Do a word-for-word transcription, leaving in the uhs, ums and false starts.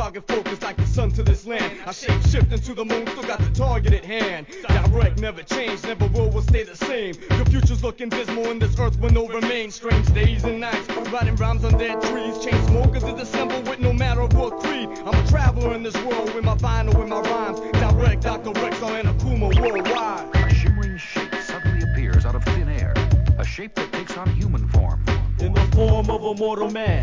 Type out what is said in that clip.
target focus like the sun to this land. I shape shift into the moon, still got the target at hand. Direct, never change, never will, will stay the same. The future's looking dismal and this earth will no remain. Strange days and nights, writing rhymes on dead trees. Chain smokers is a symbol with no matter what creed. I'm a traveler in this world with my vinyl, with my rhymes. Direct, Doctor Rex, and Akuma worldwide. A shimmering shape suddenly appears out of thin air. A shape that takes on human form. In the form of a mortal man.